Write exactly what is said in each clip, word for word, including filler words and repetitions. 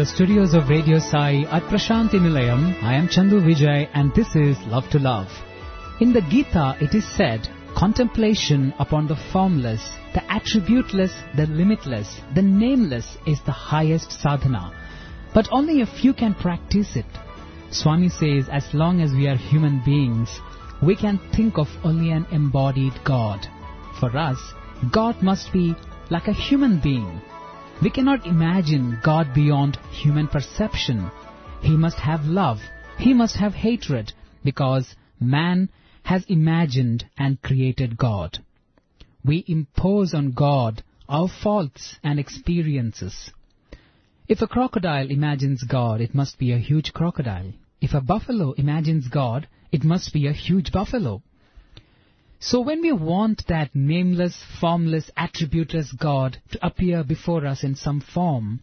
the studios of Radio Sai at Prashanti Nilayam, I am Chandu Vijay and this is Love to Love. In the Gita it is said, contemplation upon the formless, the attributeless, the limitless, the nameless is the highest sadhana. But only a few can practice it. Swami says as long as we are human beings, we can think of only an embodied God. For us, God must be like a human being. We cannot imagine God beyond human perception. He must have love. He must have hatred, because man has imagined and created God. We impose on God our faults and experiences. If a crocodile imagines God, it must be a huge crocodile. If a buffalo imagines God, it must be a huge buffalo. So when we want that nameless, formless, attributeless God to appear before us in some form,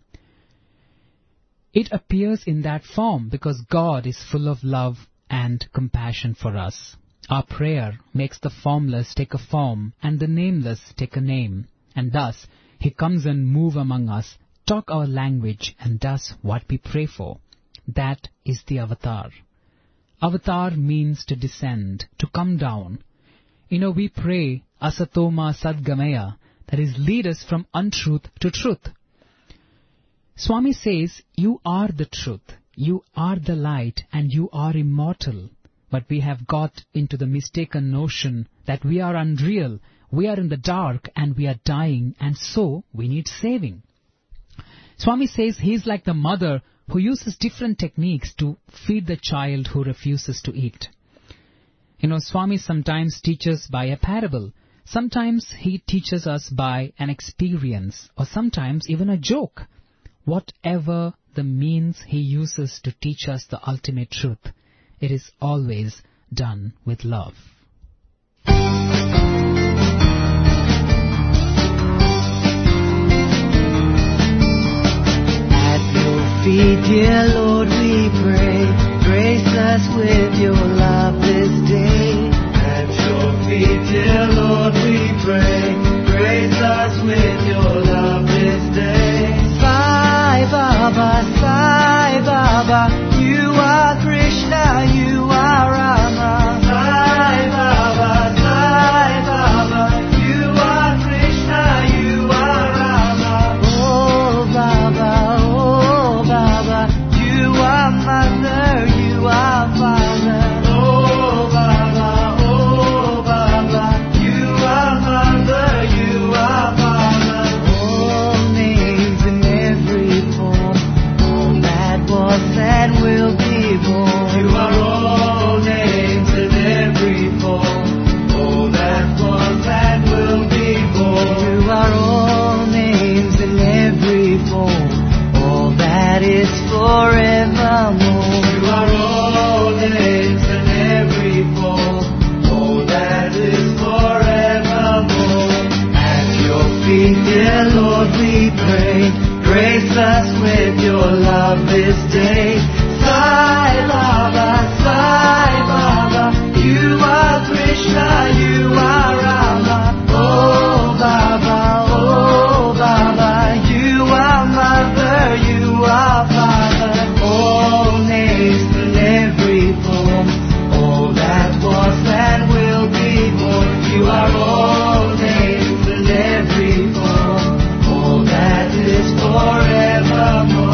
it appears in that form because God is full of love and compassion for us. Our prayer makes the formless take a form and the nameless take a name. And thus, He comes and moves among us, talk our language and does what we pray for. That is the avatar. Avatar means to descend, to come down. You know, we pray, Asatoma Sadgamaya, that is, lead us from untruth to truth. Swami says, you are the truth, you are the light, and you are immortal. But we have got into the mistaken notion that we are unreal, we are in the dark, and we are dying, and so we need saving. Swami says he is like the mother who uses different techniques to feed the child who refuses to eat. You know, Swami sometimes teaches by a parable. Sometimes he teaches us by an experience, or sometimes even a joke. Whatever the means he uses to teach us the ultimate truth, it is always done with love. At your feet, dear Lord, we pray. Grace us with your love this day. At your feet, dear Lord, we pray. Grace us with your love this day. Sai Baba, Sai Baba, you are Krishna, you are Rama. Sai Baba, Sai Baba, you are Krishna, you are Rama. Oh Baba, oh Baba, you are Mother, you are Father. Oh Baba, oh Baba, you are Mother, you are Father. All names in every form, all that was and will be born. You are all names in every form, all that was and will be born. You are all names in every form, all that is forevermore. You are all names in every form, all that is forevermore. At your feet, dear Lord, we pray. Grace us with your love this day. Sai Baba, Sai Baba, you are Krishna, you are Rama. Oh Baba, oh Baba, you are Mother, you are Father. All names in every form, all that was and will be born. You are all names in every form, all that is forevermore.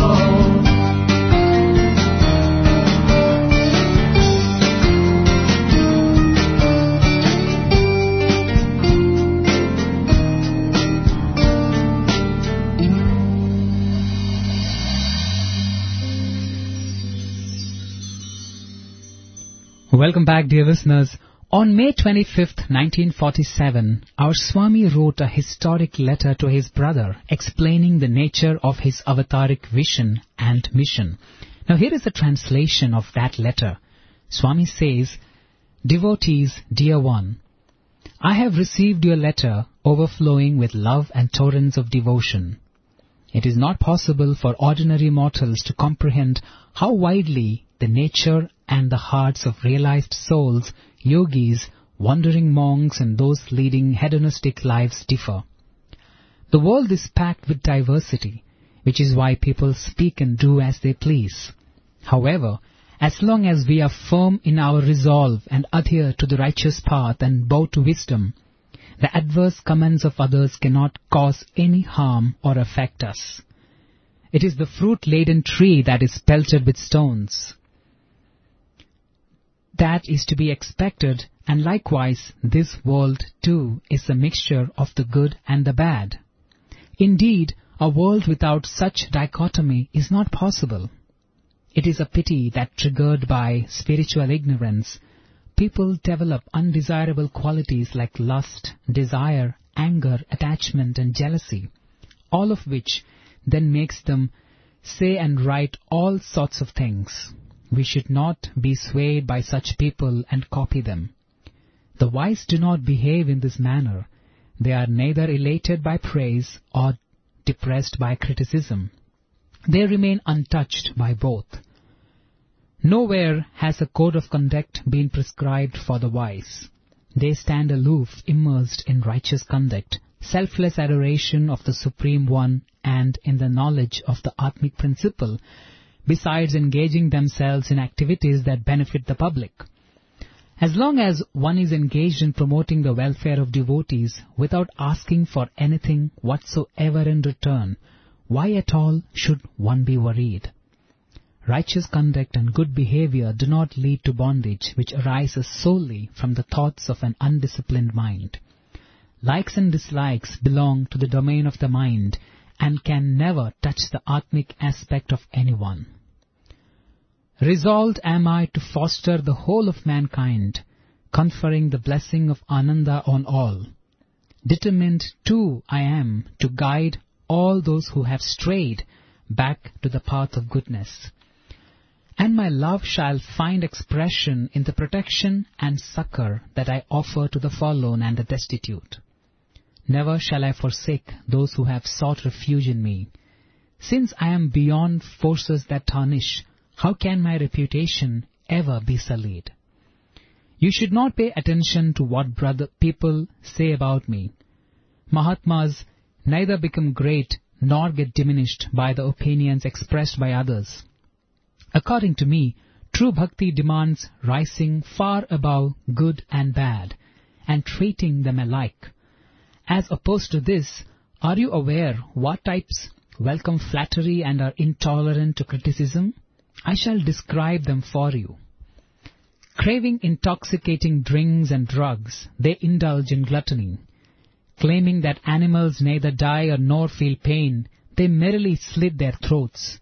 Welcome back, dear listeners. On May twenty-fifth, nineteen forty-seven, our Swami wrote a historic letter to his brother explaining the nature of his avataric vision and mission. Now here is a translation of that letter. Swami says, Devotees, dear one, I have received your letter overflowing with love and torrents of devotion. It is not possible for ordinary mortals to comprehend how widely the nature and the hearts of realized souls, yogis, wandering monks and those leading hedonistic lives differ. The world is packed with diversity. which is why people speak and do as they please. However, as long as we are firm in our resolve and adhere to the righteous path and bow to wisdom, the adverse comments of others cannot cause any harm or affect us. It is the fruit-laden tree that is pelted with stones. That is to be expected, and likewise this world too is a mixture of the good and the bad. Indeed, a world without such dichotomy is not possible. It is a pity that, triggered by spiritual ignorance, people develop undesirable qualities like lust, desire, anger, attachment, and jealousy, all of which then makes them say and write all sorts of things. We should not be swayed by such people and copy them. The wise do not behave in this manner. They are neither elated by praise or depressed by criticism. They remain untouched by both. Nowhere has a code of conduct been prescribed for the wise. They stand aloof, immersed in righteous conduct, selfless adoration of the Supreme One, and in the knowledge of the Atmic principle, besides engaging themselves in activities that benefit the public. As long as one is engaged in promoting the welfare of devotees without asking for anything whatsoever in return, why at all should one be worried? Righteous conduct and good behavior do not lead to bondage, which arises solely from the thoughts of an undisciplined mind. Likes and dislikes belong to the domain of the mind and can never touch the Atmic aspect of anyone. Resolved am I to foster the whole of mankind, conferring the blessing of Ananda on all. Determined too I am to guide all those who have strayed back to the path of goodness. And my love shall find expression in the protection and succor that I offer to the forlorn and the destitute. Never shall I forsake those who have sought refuge in me. Since I am beyond forces that tarnish, how can my reputation ever be sullied? You should not pay attention to what brother people say about me. Mahatmas neither become great nor get diminished by the opinions expressed by others. According to me, true bhakti demands rising far above good and bad, and treating them alike. As opposed to this, are you aware what types welcome flattery and are intolerant to criticism? I shall describe them for you. Craving intoxicating drinks and drugs, they indulge in gluttony. Claiming that animals neither die nor feel pain, they merrily slit their throats.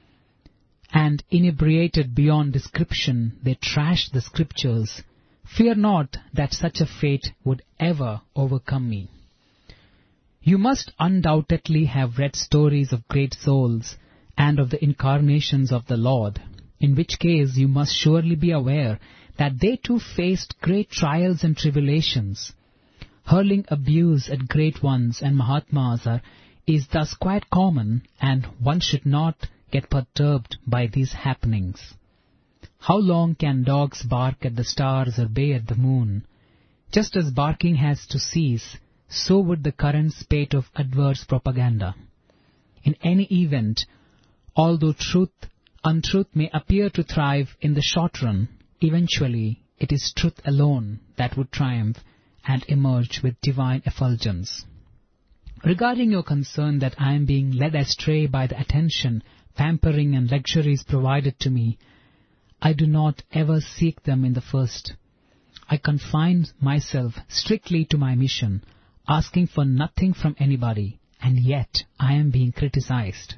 And inebriated beyond description, they trash the scriptures. Fear not that such a fate would ever overcome me. You must undoubtedly have read stories of great souls and of the incarnations of the Lord, in which case you must surely be aware that they too faced great trials and tribulations. Hurling abuse at great ones and Mahatmas are, is thus quite common, and one should not get perturbed by these happenings. How long can dogs bark at the stars or bay at the moon? Just as barking has to cease, so would the current spate of adverse propaganda. In any event, although truth, untruth may appear to thrive in the short run, eventually it is truth alone that would triumph and emerge with divine effulgence. Regarding your concern that I am being led astray by the attention, pampering, and luxuries provided to me, I do not ever seek them in the first. I confine myself strictly to my mission, asking for nothing from anybody, and yet I am being criticized.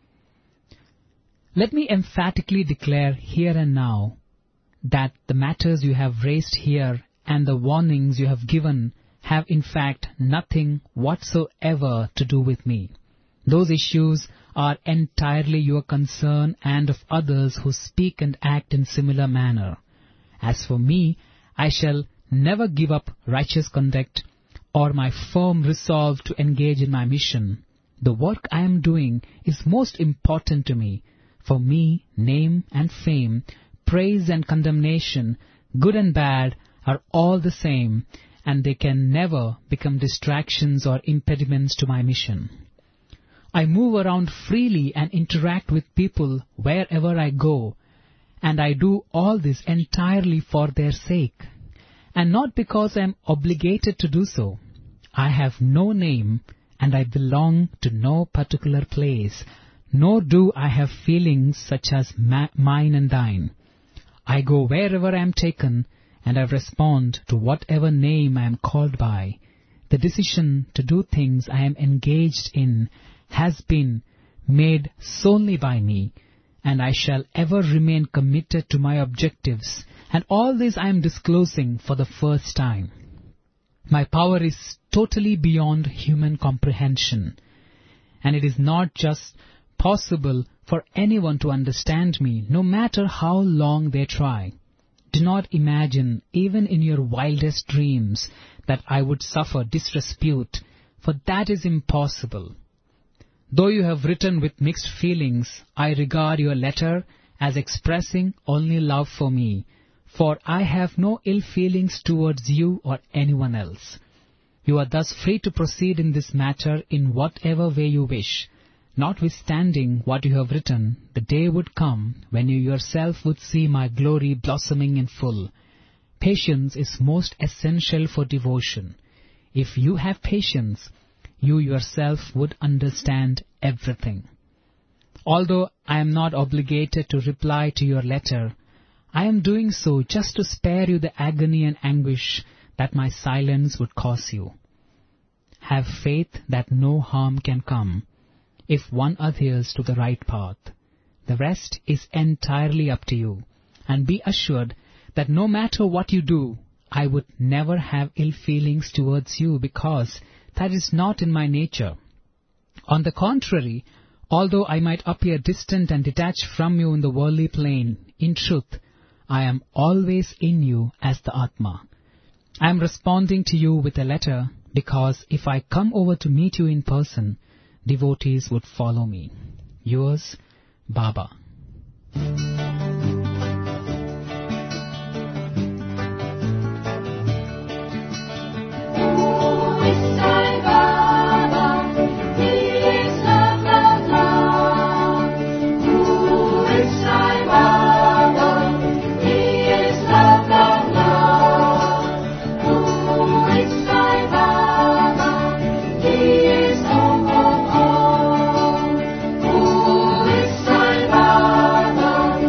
Let me emphatically declare here and now that the matters you have raised here and the warnings you have given have in fact nothing whatsoever to do with me. Those issues are entirely your concern and of others who speak and act in similar manner. As for me, I shall never give up righteous conduct or my firm resolve to engage in my mission. The work I am doing is most important to me. For me, name and fame, praise and condemnation, good and bad, are all the same, and they can never become distractions or impediments to my mission. I move around freely and interact with people wherever I go, and I do all this entirely for their sake, and not because I am obligated to do so. I have no name, and I belong to no particular place, nor do I have feelings such as ma- mine and thine. I go wherever I am taken, and I respond to whatever name I am called by. The decision to do things I am engaged in has been made solely by me, and I shall ever remain committed to my objectives, and all this I am disclosing for the first time. My power is totally beyond human comprehension, and it is not just possible for anyone to understand me, no matter how long they try. Do not imagine, even in your wildest dreams, that I would suffer disrepute, for that is impossible. Though you have written with mixed feelings, I regard your letter as expressing only love for me, for I have no ill feelings towards you or anyone else. You are thus free to proceed in this matter in whatever way you wish. Notwithstanding what you have written, the day would come when you yourself would see my glory blossoming in full. Patience is most essential for devotion. If you have patience, you yourself would understand everything. Although I am not obligated to reply to your letter, I am doing so just to spare you the agony and anguish that my silence would cause you. Have faith that no harm can come if one adheres to the right path. The rest is entirely up to you, and be assured that no matter what you do, I would never have ill feelings towards you, because that is not in my nature. On the contrary, although I might appear distant and detached from you in the worldly plane, in truth, I am always in you as the Atma. I am responding to you with a letter, because if I come over to meet you in person, devotees would follow me. Yours, Baba. Baba,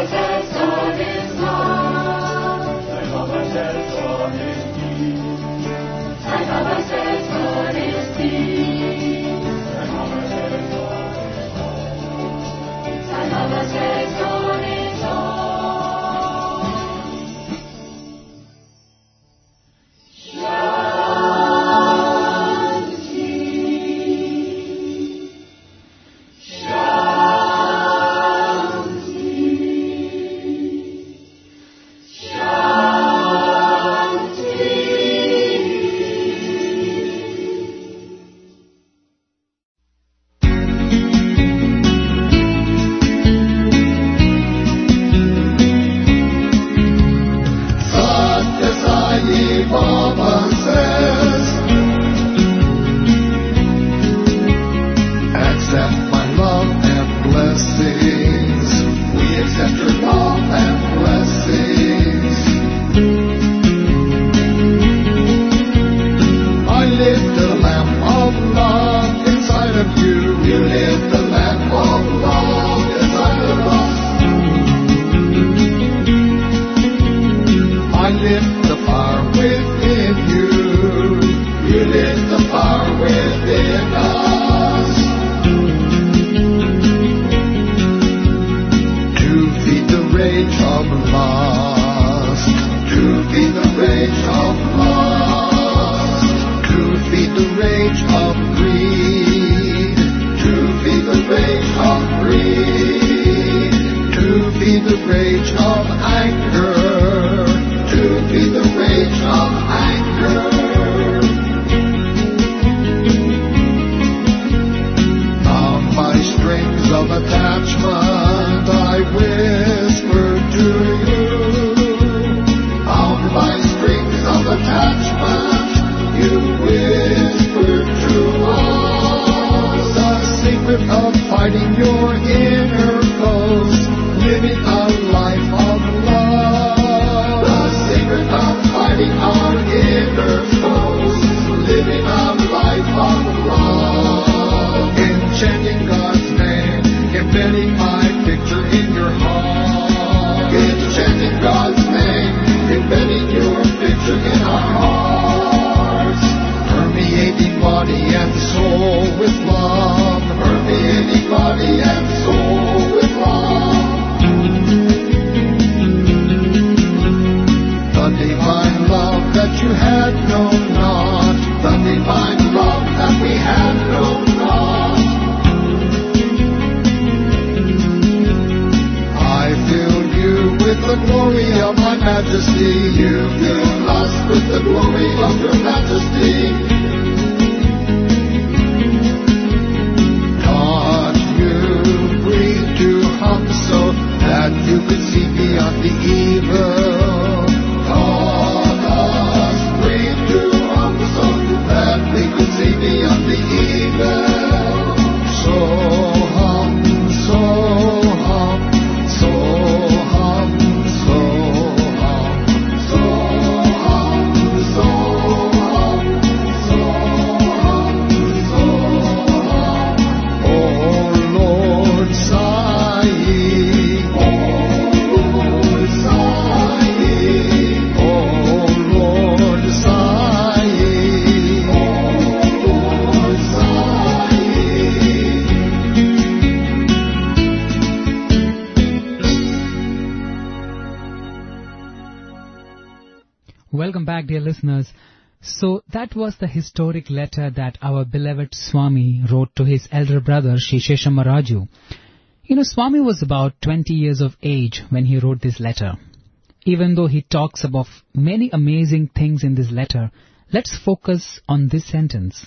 Welcome back, dear listeners. So that was the historic letter that our beloved Swami wrote to his elder brother, Sri Sheshamaraju. You know, Swami was about twenty years of age when he wrote this letter. Even though he talks about many amazing things in this letter, let's focus on this sentence.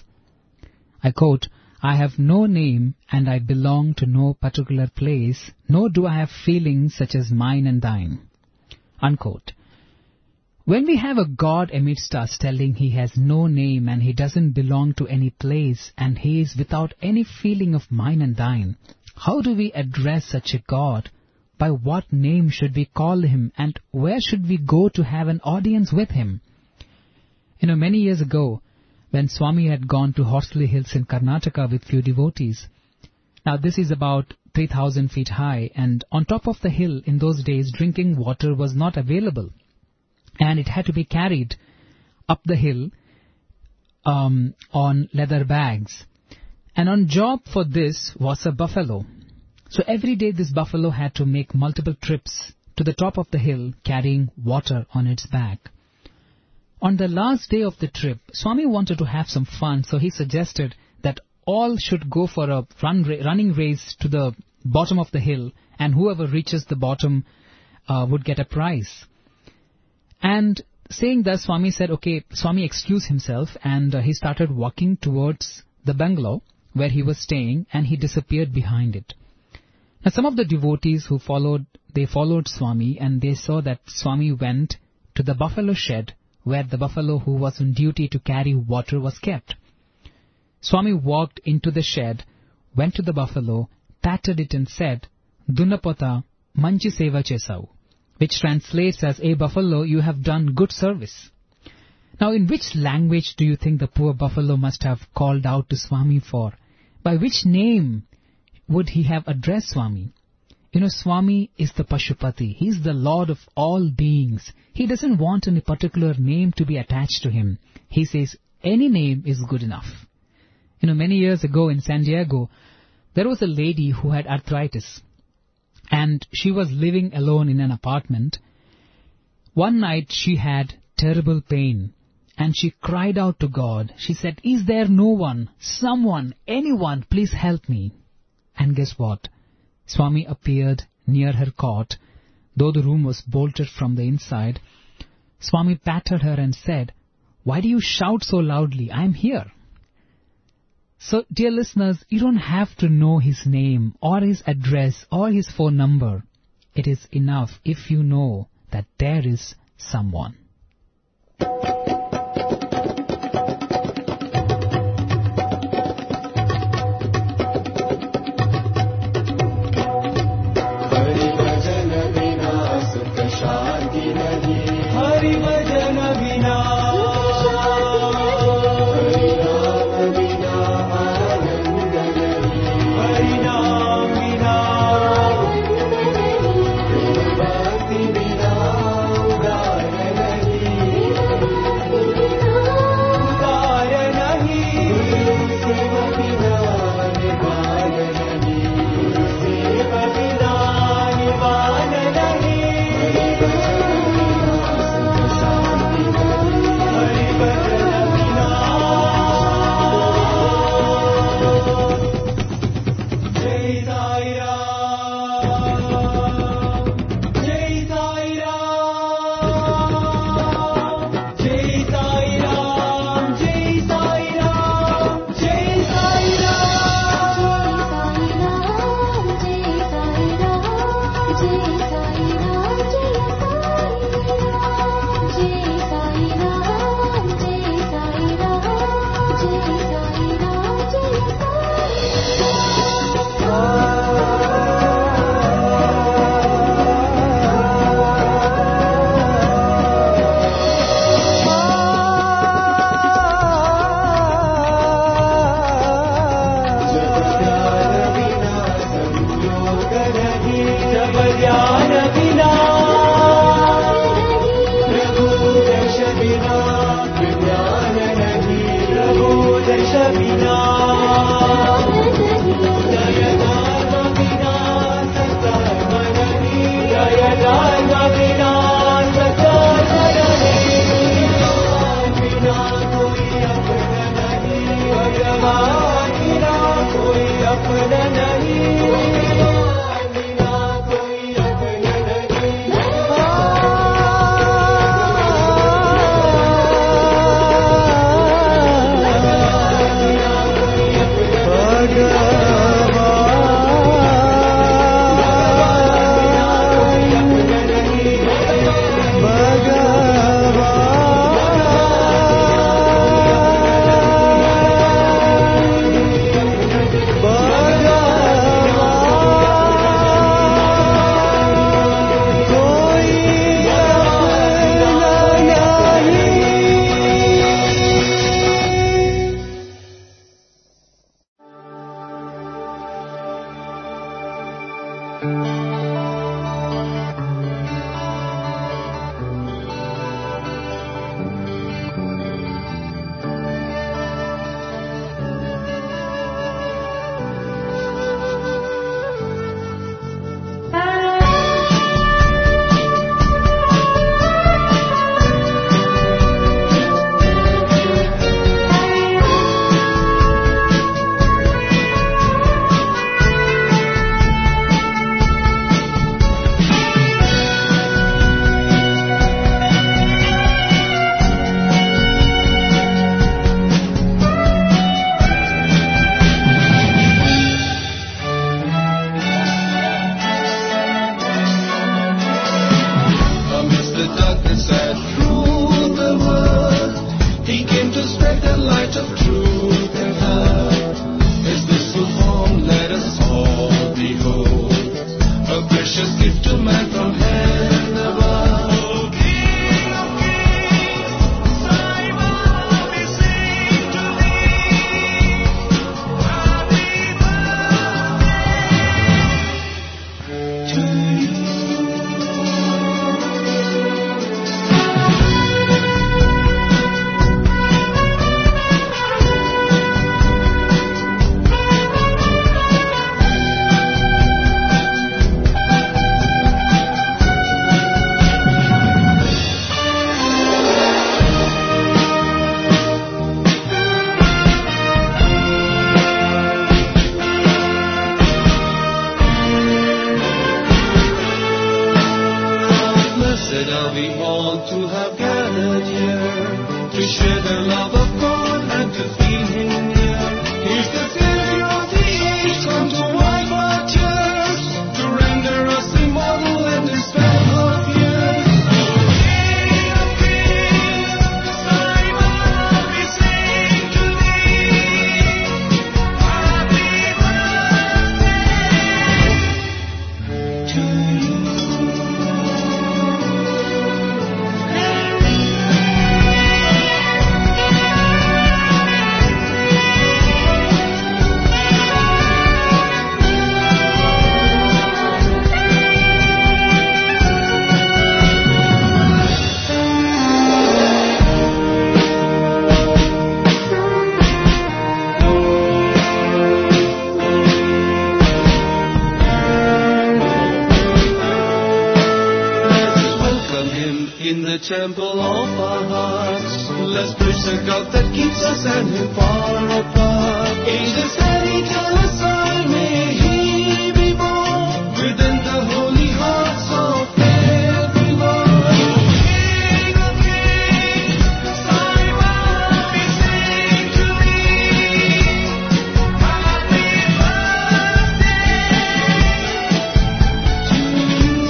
I quote, "I have no name and I belong to no particular place, nor do I have feelings such as mine and thine." Unquote. When we have a God amidst us telling he has no name and he doesn't belong to any place and he is without any feeling of mine and thine, how do we address such a God? By what name should we call him, and where should we go to have an audience with him? You know, many years ago, when Swami had gone to Horsley Hills in Karnataka with few devotees, now this is about three thousand feet high, and on top of the hill in those days drinking water was not available, and it had to be carried up the hill um, on leather bags. And on job for this was a buffalo. So every day this buffalo had to make multiple trips to the top of the hill carrying water on its back. On the last day of the trip, Swami wanted to have some fun, so he suggested that all should go for a run ra- running race to the bottom of the hill, and whoever reaches the bottom uh, would get a prize. And saying thus, Swami said, okay, Swami excused himself, and uh, he started walking towards the bungalow where he was staying, and he disappeared behind it. Now some of the devotees who followed, they followed Swami, and they saw that Swami went to the buffalo shed where the buffalo who was on duty to carry water was kept. Swami walked into the shed, went to the buffalo, patted it and said, Dunapota manchi seva chesau, which translates as, "A buffalo, you have done good service." Now in which language do you think the poor buffalo must have called out to Swami for? By which name would he have addressed Swami? You know, Swami is the Pashupati. He is the Lord of all beings. He doesn't want any particular name to be attached to him. He says, any name is good enough. You know, many years ago in San Diego, there was a lady who had arthritis, and she was living alone in an apartment. One night she had terrible pain, and she cried out to God. She said, is there no one, someone, anyone, please help me? And guess what? Swami appeared near her cot. Though the room was bolted from the inside, Swami patted her and said, why do you shout so loudly? I am here. So, dear listeners, you don't have to know his name or his address or his phone number. It is enough if you know that there is someone. Blessed are we all to have gathered here, to share the love of God and to feel Him near. He's the Savior of the age, come to wipe our tears, to render us immortal and dispel our fears. King of kings, Simon, we sing to Thee. Happy birthday to you. In the temple of our hearts, let's bridge the gulf that keeps us and Him far apart. Angels steady tell us, I may He be born within the holy hearts of everyone. King of kings, Simon, we sing to Thee. Happy birthday to you.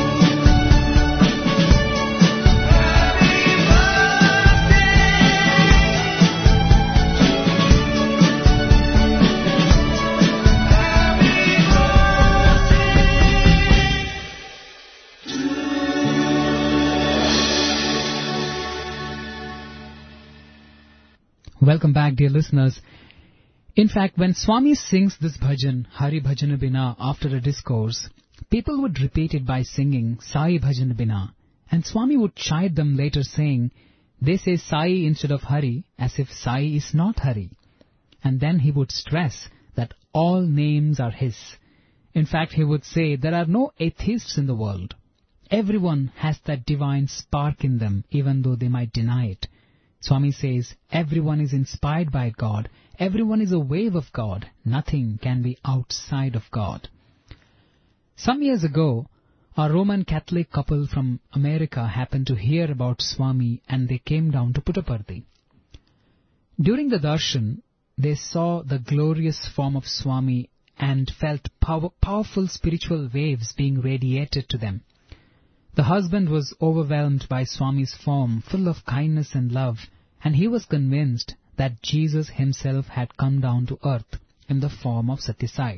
Welcome back, dear listeners. In fact, when Swami sings this bhajan, Hari Bhajan Bina, after a discourse, people would repeat it by singing Sai Bhajan Bina, and Swami would chide them later saying, they say Sai instead of Hari, as if Sai is not Hari. And then he would stress that all names are His. In fact, he would say there are no atheists in the world. Everyone has that divine spark in them, even though they might deny it. Swami says, everyone is inspired by God. Everyone is a wave of God. Nothing can be outside of God. Some years ago, a Roman Catholic couple from America happened to hear about Swami and they came down to Puttaparthi. During the darshan, they saw the glorious form of Swami and felt power, powerful spiritual waves being radiated to them. The husband was overwhelmed by Swami's form, full of kindness and love, and he was convinced that Jesus Himself had come down to earth in the form of Satyasai.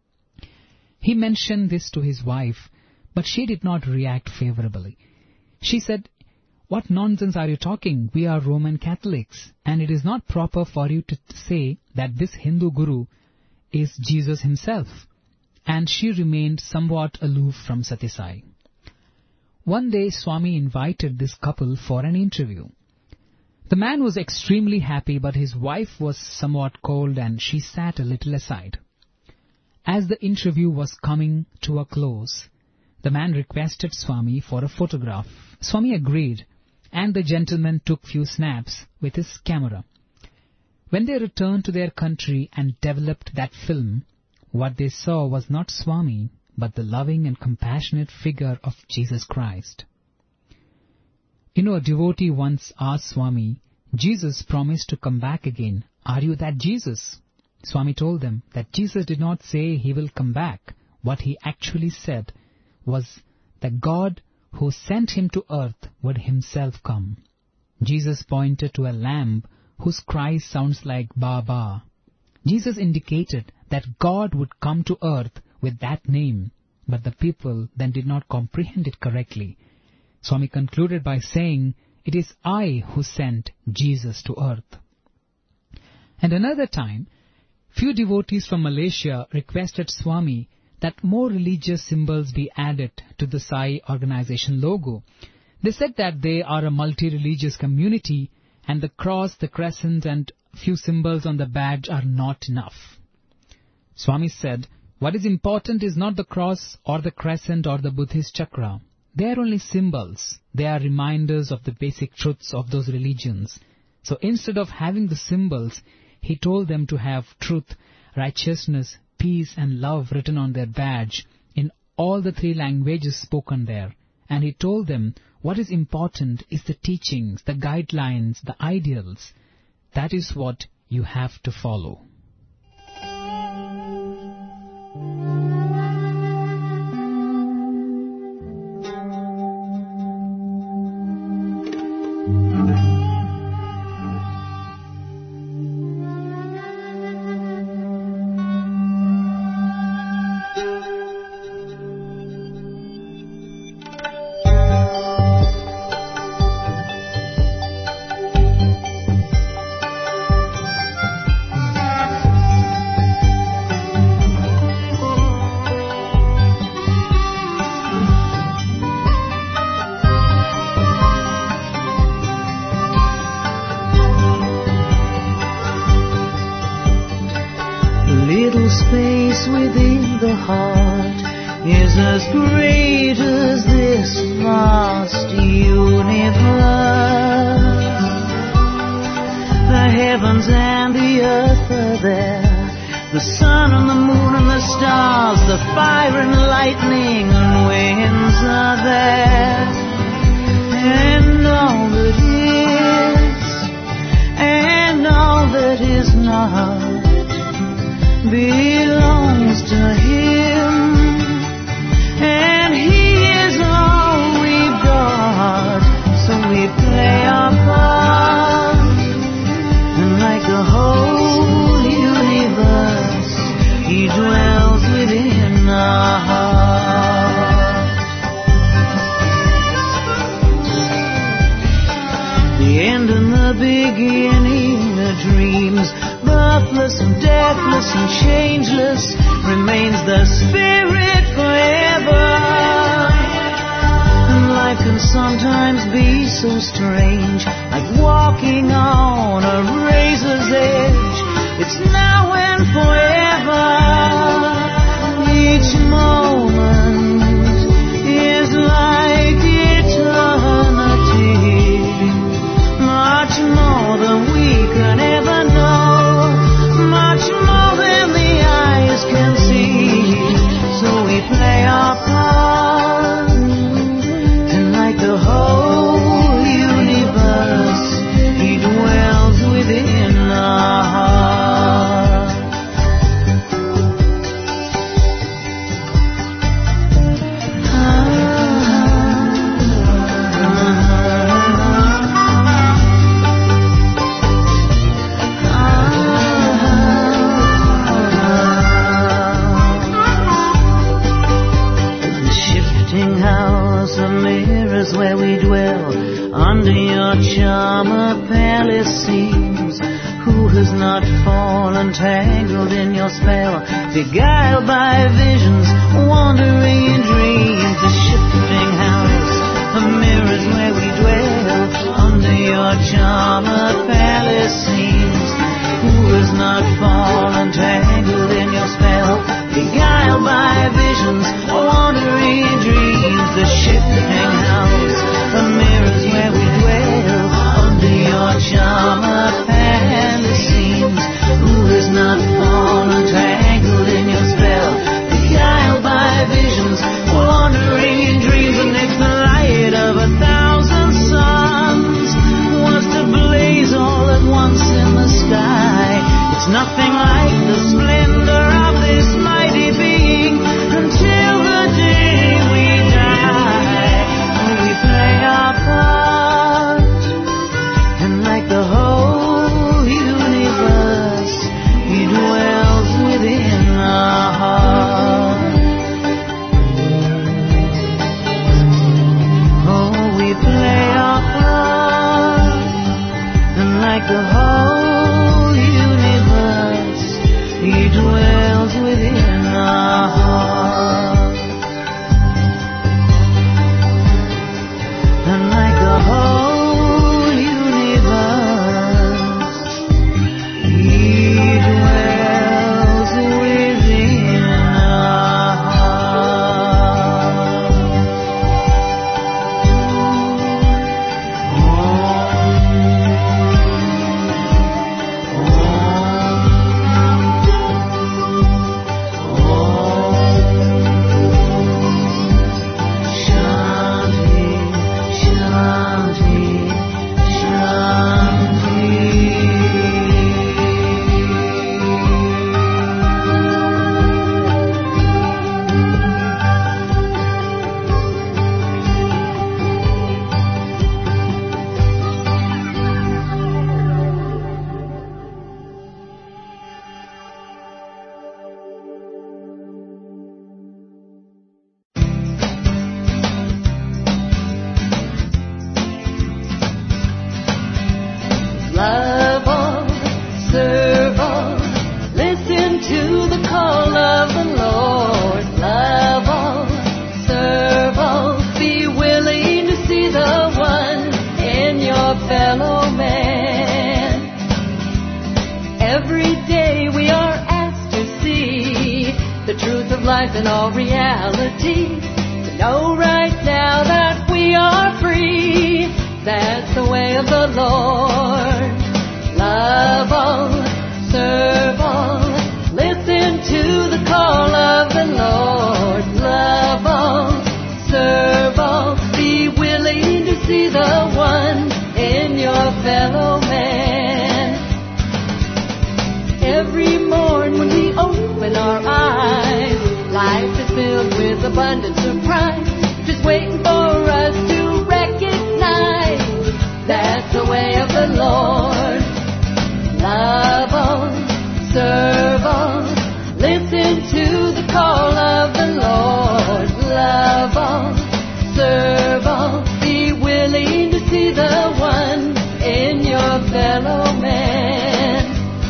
He mentioned this to his wife, but she did not react favorably. She said, "What nonsense are you talking? We are Roman Catholics, and it is not proper for you to say that this Hindu guru is Jesus Himself." And she remained somewhat aloof from Satyasai. One day, Swami invited this couple for an interview. The man was extremely happy, but his wife was somewhat cold and she sat a little aside. As the interview was coming to a close, the man requested Swami for a photograph. Swami agreed, and the gentleman took few snaps with his camera. When they returned to their country and developed that film, what they saw was not Swami, but the loving and compassionate figure of Jesus Christ. You know, a devotee once asked Swami, "Jesus promised to come back again. Are you that Jesus?" Swami told them that Jesus did not say He will come back. What He actually said was that God who sent Him to earth would Himself come. Jesus pointed to a lamb whose cry sounds like Ba Ba. Jesus indicated that God would come to earth with that name, but the people then did not comprehend it correctly. Swami concluded by saying, "It is I who sent Jesus to earth." And another time, few devotees from Malaysia requested Swami that more religious symbols be added to the Sai organization logo. They said that they are a multi-religious community and the cross, the crescent and few symbols on the badge are not enough. Swami said, what is important is not the cross or the crescent or the Buddhist chakra. They are only symbols. They are reminders of the basic truths of those religions. So instead of having the symbols, he told them to have truth, righteousness, peace and love written on their badge in all the three languages spoken there. and he told them what is important is the teachings, the guidelines, the ideals. That is what you have to follow. Little space within the heart is as great as this vast universe. The heavens and the earth are there, the sun and the moon and the stars, the fire and lightning and winds are there. And all that is, and all that is not, belongs to Him, and He is all we've got. So we play our part, and like the whole universe, He dwells within our heart. The end and the beginning are dreams, birthless and deathless and changeless, remains the Spirit forever. And life can sometimes be so strange, like walking on a razor's edge. It's now and forever. Each moment is like eternity, much more than we can ever know, much more than the eyes can see. So we play our part, and like the whole universe, He dwells within our heart. Where we dwell, under your charm a palace seems. Who has not fallen tangled in your spell, beguiled by visions, wandering in dreams? The shifting house of mirrors where we dwell, under your charm a palace seems. Who has not fallen tangled in your spell, beguiled by visions, wandering in dreams? The shifting house of mirrors where we dwell, under your charm a palace seems. Who has not fallen tangled in your spell, beguiled by visions, wandering in dreams? life in all reality. To know right now that we are free. That's the way of the Lord. Love all, serve all, listen to the call of the Lord. Love all, serve all, be willing to see the one in your fellow man. Every morn when we open our eyes, life is filled with abundant surprise, just waiting for us to recognize that's the way of the Lord. Love all, serve all, listen to the call of the Lord. Love all, serve all, be willing to see the one in your fellow man.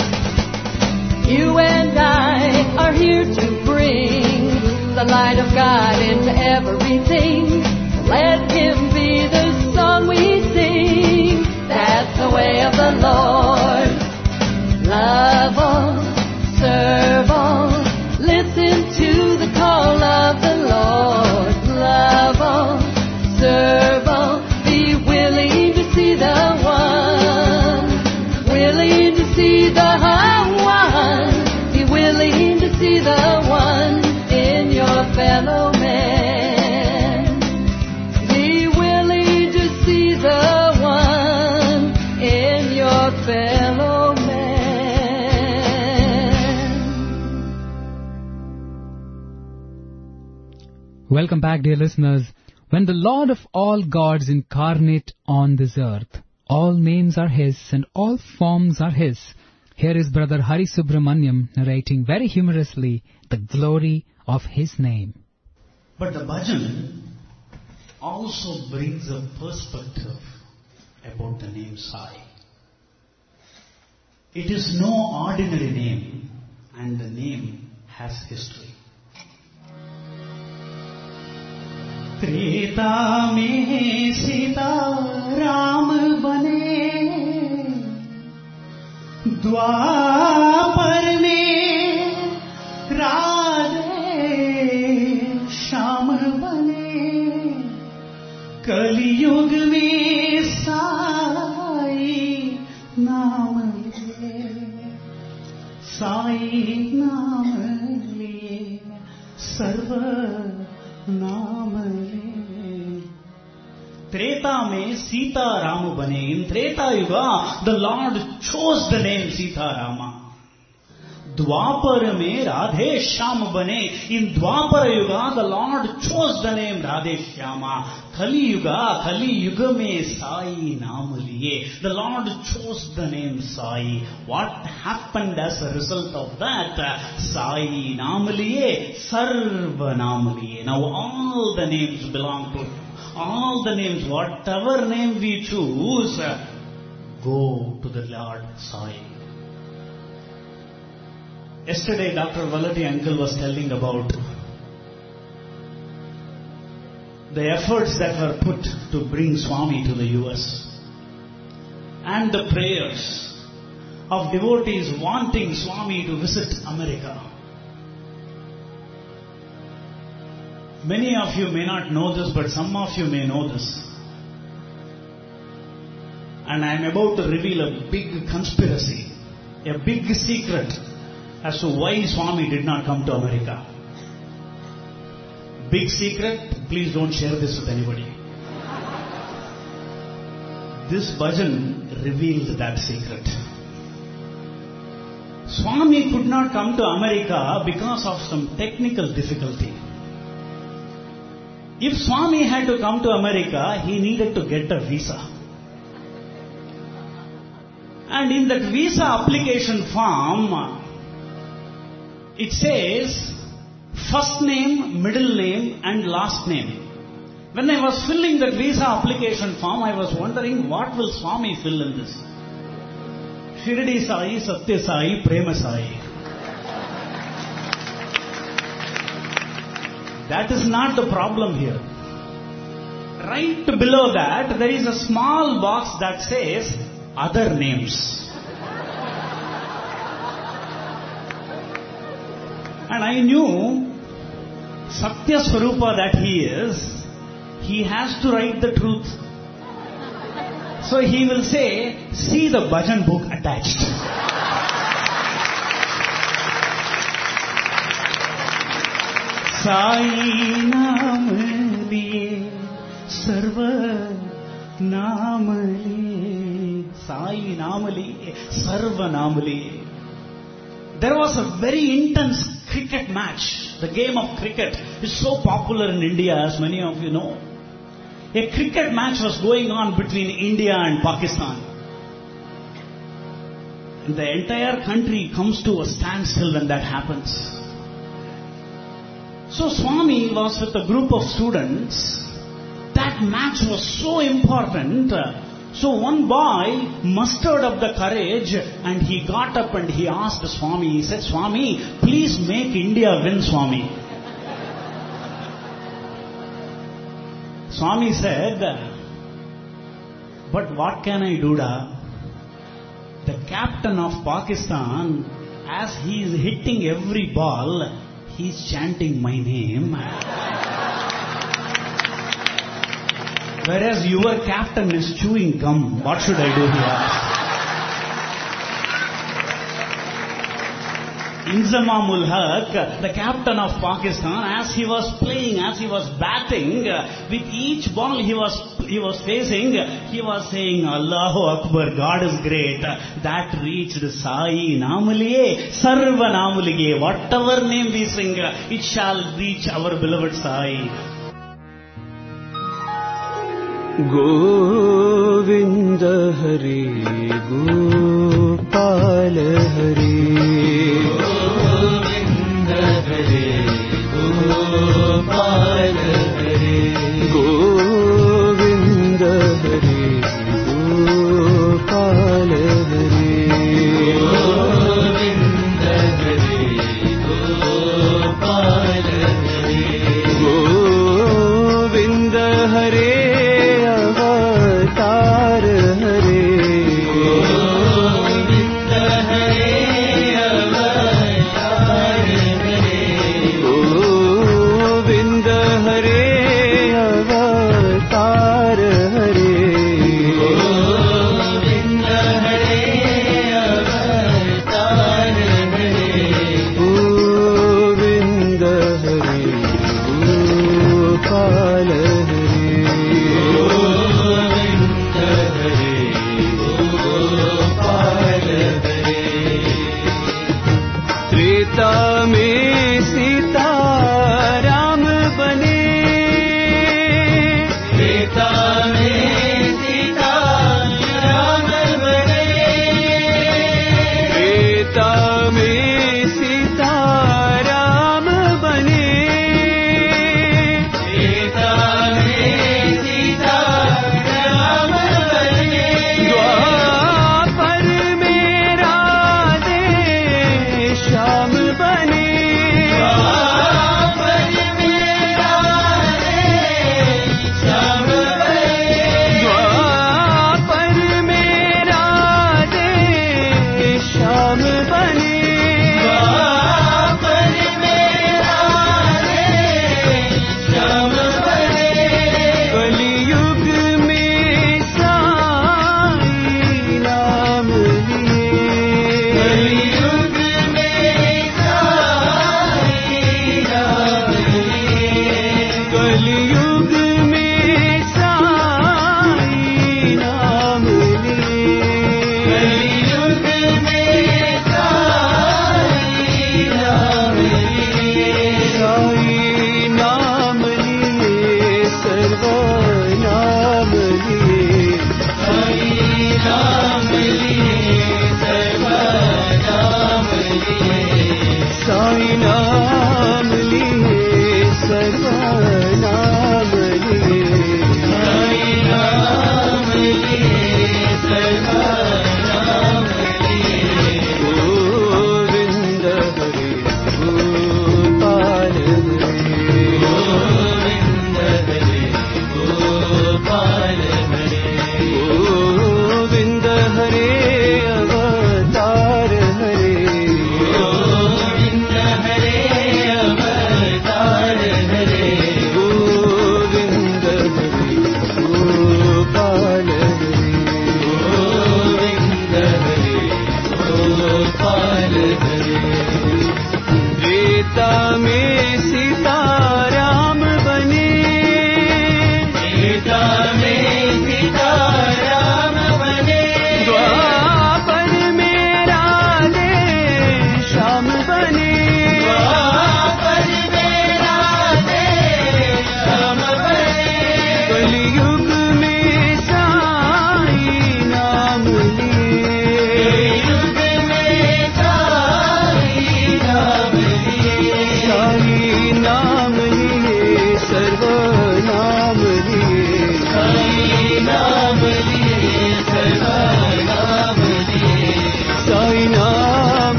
You and I are here to bring the light of God into everything. Let Him be the song we sing. That's the way of the Lord. Love all, serve all, listen to the call of the Lord. Love all, serve all, be willing to see the one. Willing to see the one. Be willing to see the one in your fellow man. Be willing to see the one in your fellow man. Welcome back, dear listeners. When the Lord of all gods incarnate on this earth, all names are His and all forms are His. Here is Brother Hari Subramaniam narrating very humorously the glory of His name. But the bhajan also brings a perspective about the name Sai. It is no ordinary name, and the name has history. Treta में सीता राम बने, द्वापर में राधे श्याम बने, कलयुग में साई नाम ले, साई नाम ले, सर्व नाम ले. Treta में सीता राम बने. In Treta Yuga, the Lord chose the name Sita Rama. Dwapar में राधे श्याम बने. In Dwapara Yuga, the Lord chose the name Radhe Shyama. Kali Yuga, Kali Yuga में Sai नाम लिए. The Lord chose the name Sai. What happened as a result of that? Sai नाम लिए, Sarva नाम लिए. Now all the names belong to Him. All the names, whatever name we choose, go to the Lord Sai. Yesterday, Doctor Valati uncle was telling about the efforts that were put to bring Swami to the U S and the prayers of devotees wanting Swami to visit America. Many of you may not know this, but some of you may know this. And I am about to reveal a big conspiracy, a big secret as to why Swami did not come to America. Big secret, please don't share this with anybody. This bhajan revealed that secret. Swami could not come to America because of some technical difficulty. If Swami had to come to America, he needed to get a visa. And in that visa application form, it says first name, middle name and last name. When I was filling that visa application form, I was wondering what will Swami fill in this? Shirdi Sai, Satya Sai, Prema Sai. That is not the problem here. Right below that, there is a small box that says other names. And I knew Satya Swarupa that he is, he has to write the truth. So he will say, see the bhajan book attached. Sai naam liye, sarva naam liye, Sai naam liye, sarva naam liye. There was a very intense cricket match. The game of cricket is so popular in India, as many of you know. A cricket match was going on between India and Pakistan. And the entire country comes to a standstill when that happens. So Swami was with a group of students. That match was so important. So one boy mustered up the courage and he got up and he asked Swami, he said, Swami, please make India win, Swami. Swami said, but what can I do, da? The captain of Pakistan, as he is hitting every ball, he is chanting my name. Whereas your captain is chewing gum. What should I do, he asked. Inzamamul Haq, the captain of Pakistan, as he was playing, as he was batting, with each ball he was he was facing, he was saying, Allahu Akbar, God is great. That reached Sai Namuliye, Sarva Namuliye. Whatever name we sing, it shall reach our beloved Sai. Govinda Hari Gopal Hari Govinda Hari Gopal Hari Govinda Hari Gopal Hari Govinda Hari Gopal Hari Govinda Hari Hare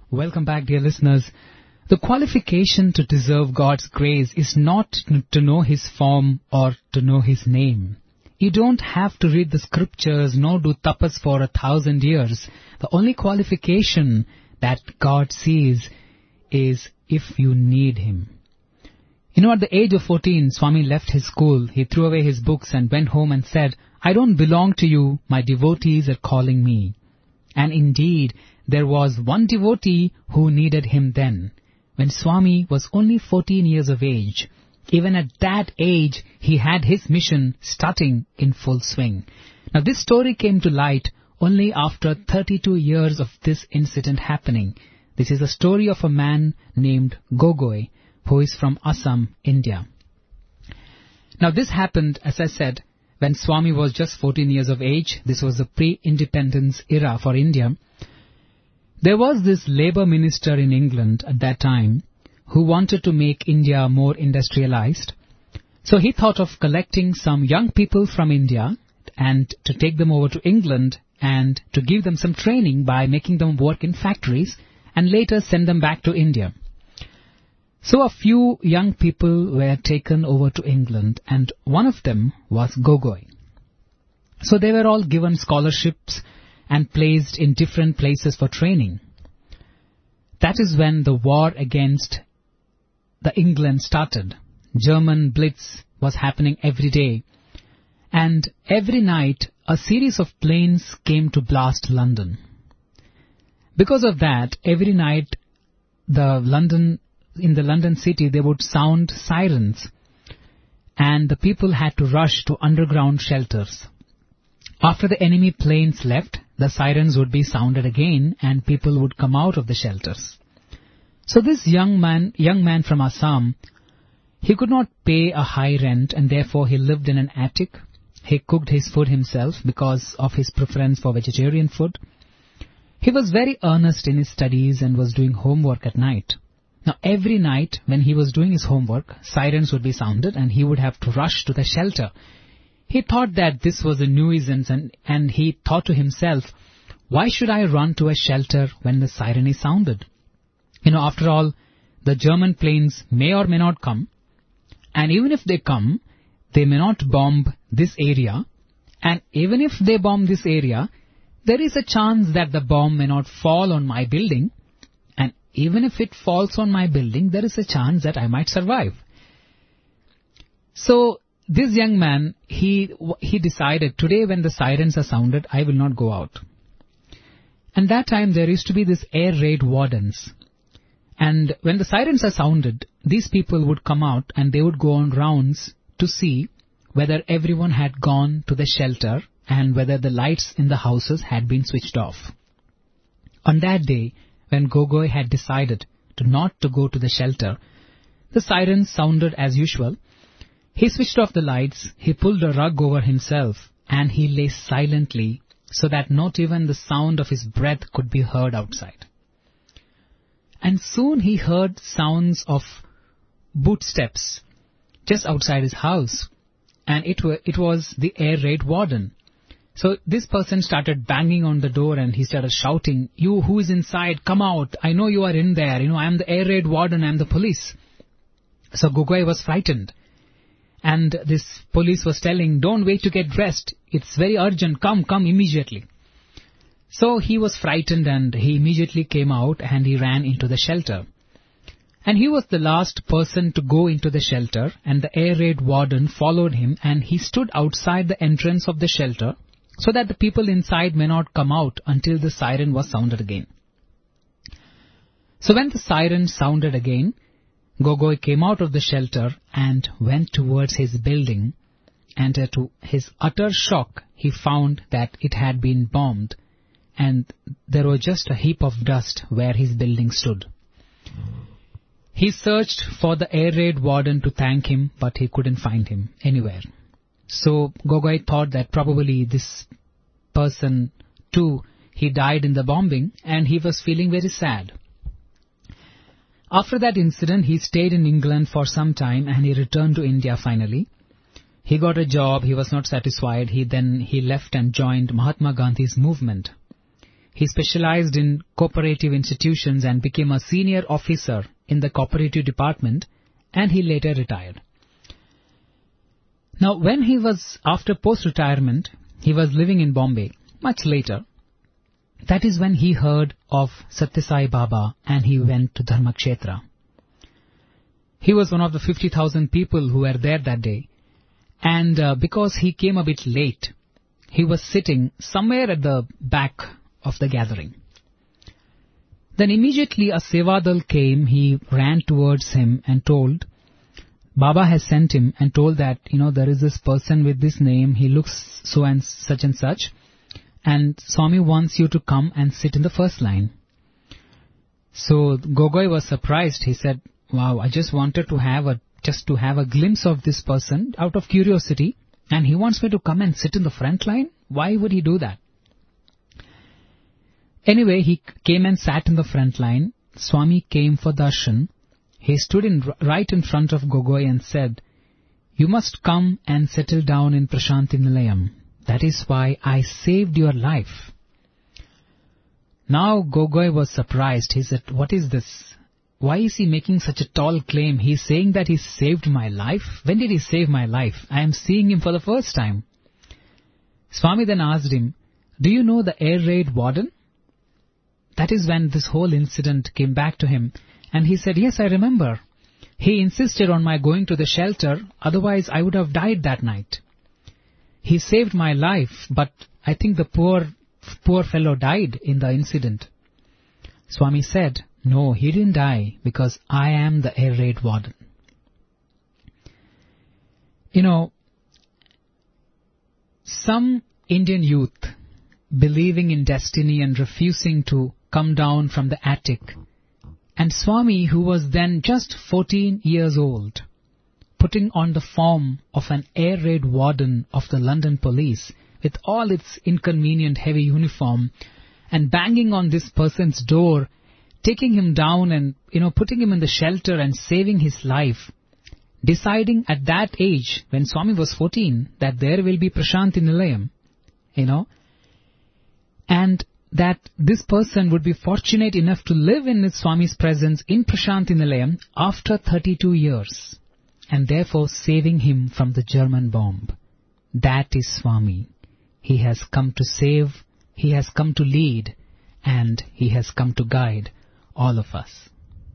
Welcome back, dear listeners. The qualification to deserve God's grace is not to know His form or to know His name. You don't have to read the scriptures nor do tapas for a thousand years. The only qualification that God sees is if you need Him. You know, at the age of fourteen, Swami left his school. He threw away his books and went home and said, "I don't belong to you. My devotees are calling me." And indeed, there was one devotee who needed him then, when Swami was only fourteen years of age. Even at that age, he had his mission starting in full swing. Now, this story came to light only after thirty-two years of this incident happening. This is a story of a man named Gogoi, who is from Assam, India. Now, this happened, as I said, when Swami was just fourteen years of age. This was the pre-independence era for India. There was this labor minister in England at that time who wanted to make India more industrialized. So he thought of collecting some young people from India and to take them over to England and to give them some training by making them work in factories and later send them back to India. So a few young people were taken over to England, and one of them was Gogoi. So they were all given scholarships and placed in different places for training. That is when the war against the England started. German Blitz was happening every day, and every night a series of planes came to blast London. Because of that, every night the London in the London city, they would sound sirens, and the people had to rush to underground shelters. After the enemy planes left, the sirens would be sounded again, and people would come out of the shelters. So this young man, young man from Assam, he could not pay a high rent, and therefore he lived in an attic. He cooked his food himself because of his preference for vegetarian food. He was very earnest in his studies and was doing homework at night. Now, every night when he was doing his homework, sirens would be sounded and he would have to rush to the shelter. He thought that this was a nuisance, and, and he thought to himself, why should I run to a shelter when the siren is sounded? You know, after all, the German planes may or may not come, and even if they come, they may not bomb this area, and even if they bomb this area, there is a chance that the bomb may not fall on my building, and even if it falls on my building, there is a chance that I might survive. So this young man, he he decided, today when the sirens are sounded, I will not go out. And that time there used to be this air raid wardens. And when the sirens are sounded, these people would come out and they would go on rounds to see whether everyone had gone to the shelter and whether the lights in the houses had been switched off. On that day, when Gogoi had decided to not to go to the shelter, the sirens sounded as usual. He switched off the lights, he pulled a rug over himself, and he lay silently so that not even the sound of his breath could be heard outside. And soon he heard sounds of footsteps just outside his house, and it, were, it was the air raid warden. So this person started banging on the door and he started shouting, "You who is inside, come out. I know you are in there. You know, I am the air raid warden. I am the police." So Gogoi was frightened. And this police was telling, "Don't wait to get dressed. It's very urgent. Come, come immediately." So he was frightened and he immediately came out and he ran into the shelter. And he was the last person to go into the shelter, and the air raid warden followed him, and he stood outside the entrance of the shelter so that the people inside may not come out until the siren was sounded again. So when the siren sounded again, Gogoi came out of the shelter and went towards his building, and to his utter shock, he found that it had been bombed, and there was just a heap of dust where his building stood. He searched for the air raid warden to thank him, but he couldn't find him anywhere. So Gogoi thought that probably this person too, he died in the bombing, and he was feeling very sad. After that incident, he stayed in England for some time and he returned to India finally. He got a job, he was not satisfied, he then he left and joined Mahatma Gandhi's movement. He specialized in cooperative institutions and became a senior officer in the cooperative department, and he later retired. Now, when he was, after post-retirement, he was living in Bombay, much later. That is when he heard of Satya Sai Baba and he went to Dharmakshetra. He was one of the fifty thousand people who were there that day. And uh, because he came a bit late, he was sitting somewhere at the back of the gathering. Then immediately a Sevadal came, he ran towards him and told, Baba has sent him and told that, you know, there is this person with this name, he looks so and such and such, and Swami wants you to come and sit in the first line. So Gogoi was surprised. He said, wow, I just wanted to have a, just to have a glimpse of this person out of curiosity, and he wants me to come and sit in the front line? Why would he do that? Anyway, he came and sat in the front line. Swami came for darshan. He stood in, right in front of Gogoi and said, you must come and settle down in Prashanti Nilayam. That is why I saved your life. Now Gogoi was surprised. He said, what is this? Why is he making such a tall claim? He is saying that he saved my life. When did he save my life? I am seeing him for the first time. Swami then asked him, do you know the air raid warden? That is when this whole incident came back to him. And he said, yes, I remember. He insisted on my going to the shelter, otherwise I would have died that night. He saved my life, but I think the poor, poor fellow died in the incident. Swami said, no, he didn't die because I am the air raid warden. You know, some Indian youth believing in destiny and refusing to come down from the attic, and Swami, who was then just fourteen years old, putting on the form of an air raid warden of the London police with all its inconvenient heavy uniform and banging on this person's door, taking him down and, you know, putting him in the shelter and saving his life, deciding at that age, when Swami was fourteen, that there will be Prashanti Nilayam, you know, and that this person would be fortunate enough to live in his Swami's presence in Prashanti Nilayam after thirty-two years. And therefore saving him from the German bomb. That is Swami. He has come to save, he has come to lead, and he has come to guide all of us.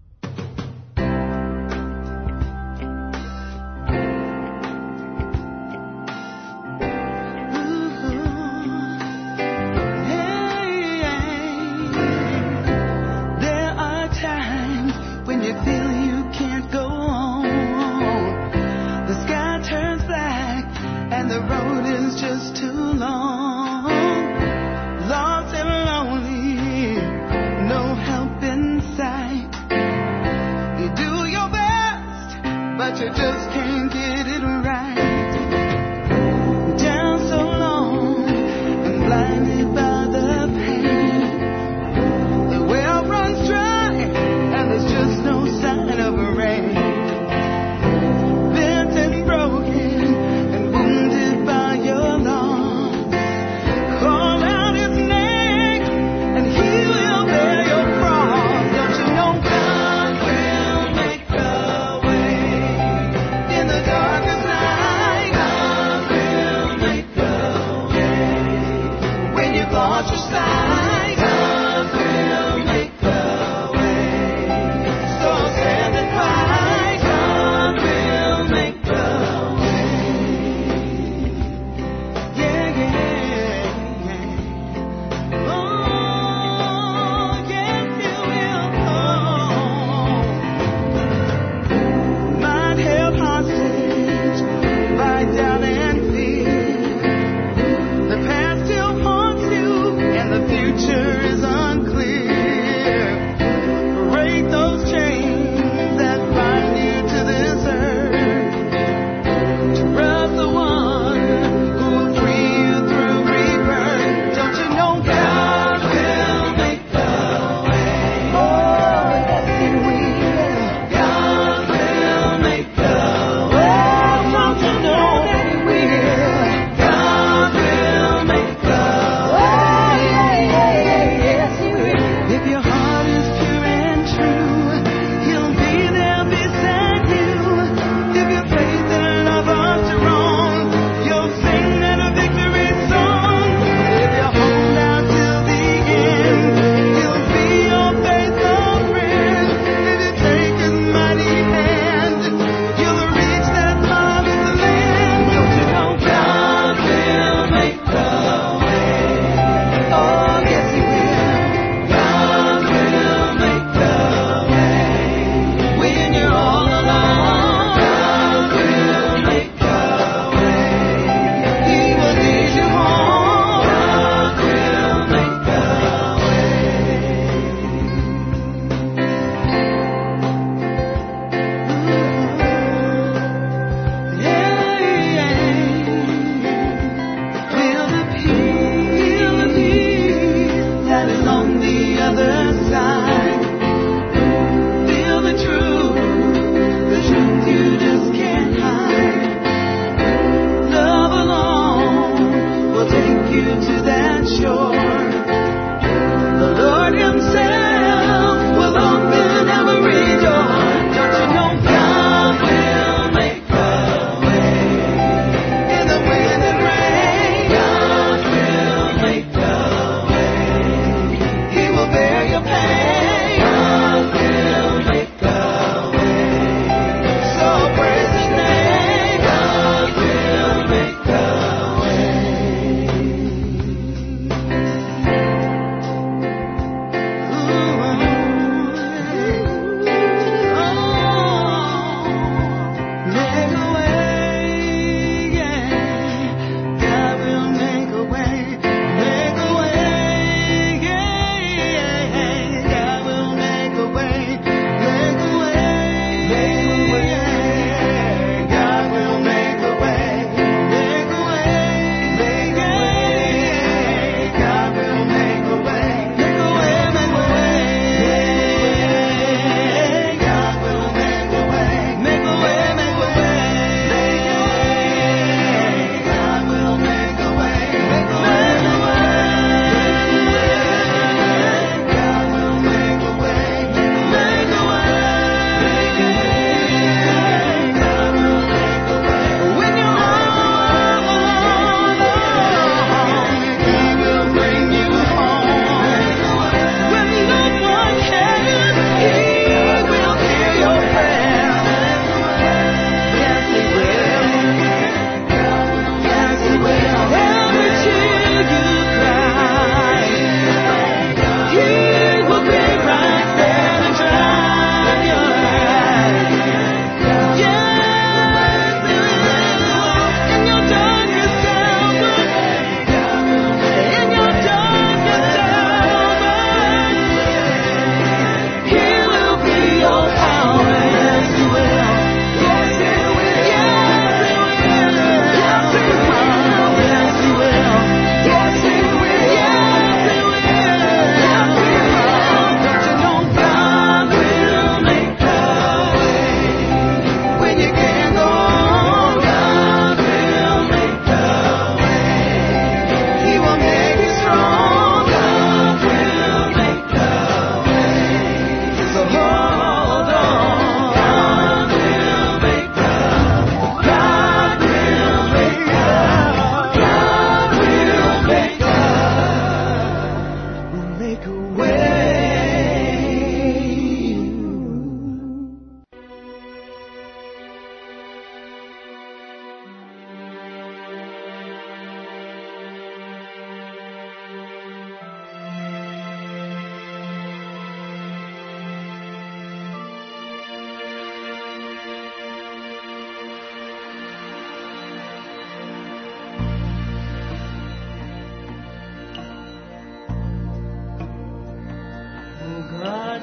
There are times when you feel you can't go on. The sky turns black and the road is just too long. Lost and lonely, no help in sight.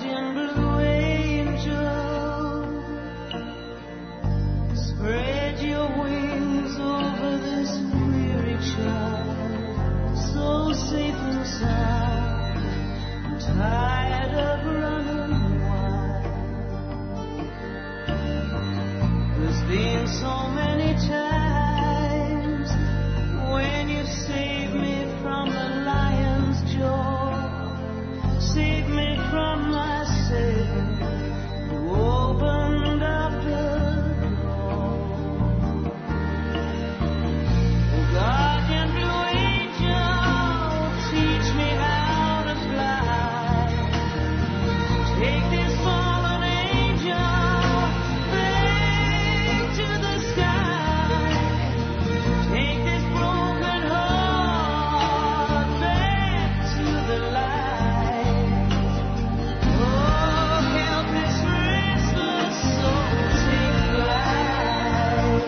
guardian blue angel, spread your wings over this weary child, so safe and sound, tired of running wild. There's been so many times when you saved me from the lion's jaw, saved me from myself, you opened up the door. Oh, guardian blue angel, teach me how to fly. Take this fallen angel back to the sky. Take this broken heart back to the light. Oh, help this restless soul take flight.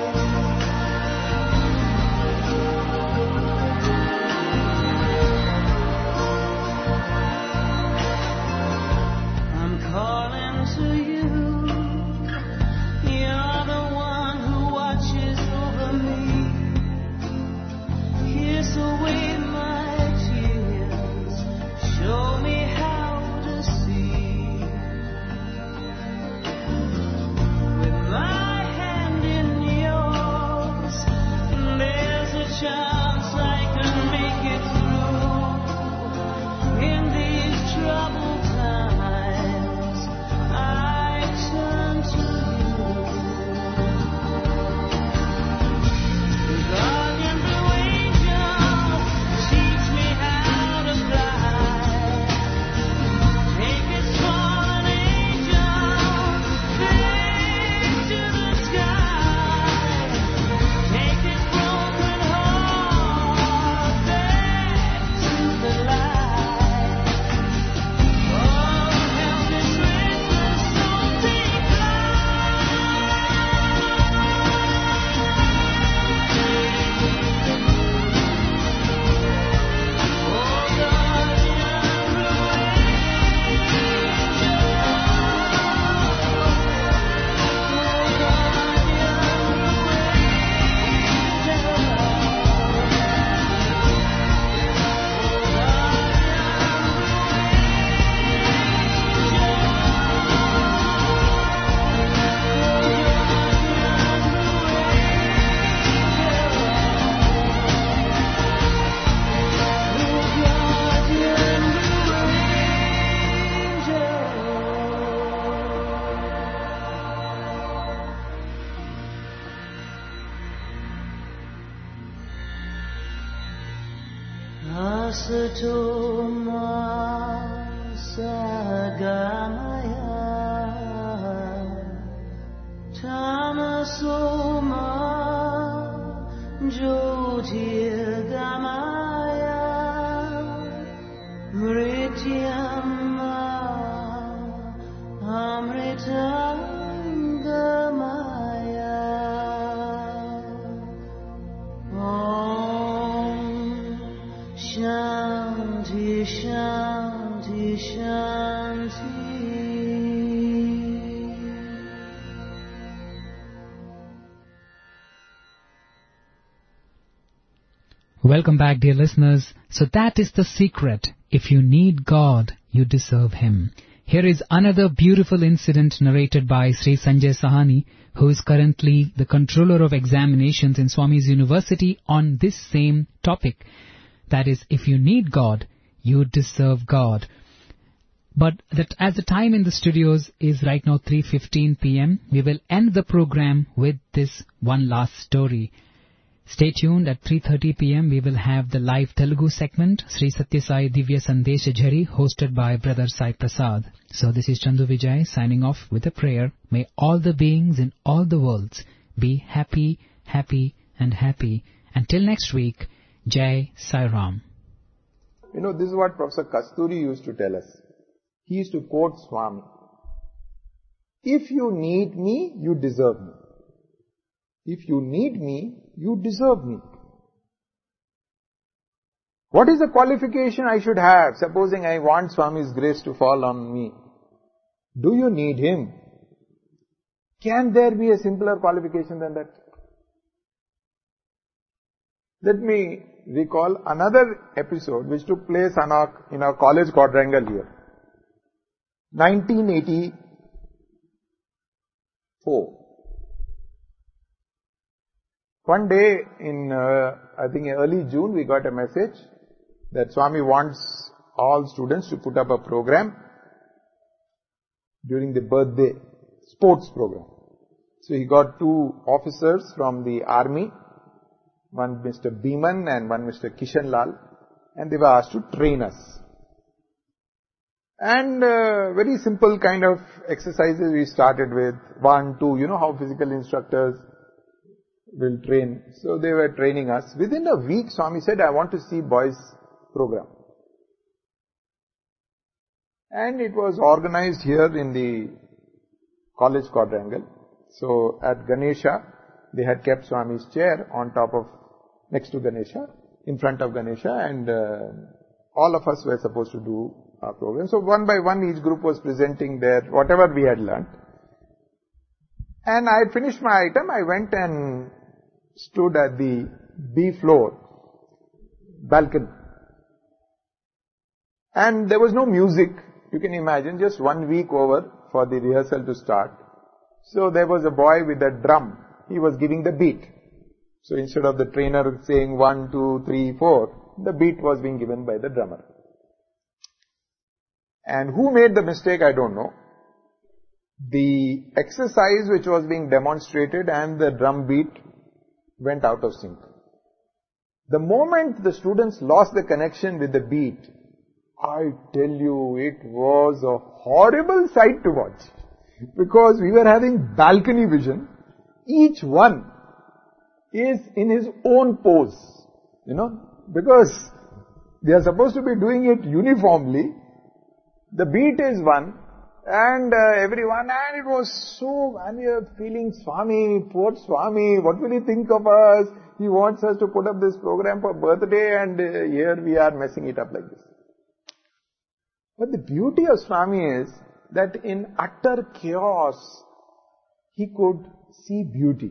I'm calling to you. You're the one who watches over me. Kiss away my tears. Show me how to see. With my hand in yours, there's a chance I can make it through. In these troubled times, I turn to you. Guardian blue angel, teach me how to fly. Take this fallen angel back to the sky. Take this broken heart back to the light. Oh, help this restless soul take Asatoma Sagamaya Tamasoma Jyotirgamaya Mrityama Amritangamaya. Om Shanti Shanti Shanti. Welcome back, dear listeners. So that is the secret. If you need God, you deserve Him. Here is another beautiful incident narrated by Sri Sanjay Sahani, who is currently the controller of examinations in Swami's University on this same topic. That is, if you need God, you deserve God. But that as the time in the studios is right now three fifteen p.m., we will end the program with this one last story. Stay tuned. At three thirty p.m. we will have the live Telugu segment, Sri Satya Sai Divya Sandesh Jhari, hosted by Brother Sai Prasad. So this is Chandu Vijay signing off with a prayer. May all the beings in all the worlds be happy, happy and happy. Until next week, Jai Sai Ram. You know, this is what Professor Kasturi used to tell us. He used to quote Swami. If you need me, you deserve me. If you need me, you deserve me. What is the qualification I should have, supposing I want Swami's grace to fall on me? Do you need him? Can there be a simpler qualification than that? Let me recall another episode which took place in our, in our college quadrangle here. nineteen eighty-four. One day in, uh, I think early June, we got a message that Swami wants all students to put up a program during the birthday sports program. So he got two officers from the army, one Mister Beeman and one Mister Kishan Lal, and they were asked to train us. And uh, very simple kind of exercises we started with, one, two, you know how physical instructors will train. So they were training us. Within a week, Swami said, I want to see boys' program. And it was organized here in the college quadrangle. So at Ganesha, they had kept Swami's chair on top of, next to Ganesha, in front of Ganesha, and uh, all of us were supposed to do our program. So one by one, each group was presenting their, whatever we had learnt. And I had finished my item. I went and stood at the B floor balcony. And there was no music. You can imagine, just one week over for the rehearsal to start. So there was a boy with a drum. He was giving the beat. So instead of the trainer saying one, two, three, four, the beat was being given by the drummer. And who made the mistake, I don't know. The exercise which was being demonstrated and the drum beat went out of sync. The moment the students lost the connection with the beat, I tell you, it was a horrible sight to watch. Because we were having balcony vision. Each one is in his own pose. You know, because they are supposed to be doing it uniformly. The beat is one, and uh, everyone, and it was so, and we are feeling, Swami, poor Swami, what will he think of us? He wants us to put up this program for birthday, and uh, here we are messing it up like this. But the beauty of Swami is that in utter chaos, he could see beauty.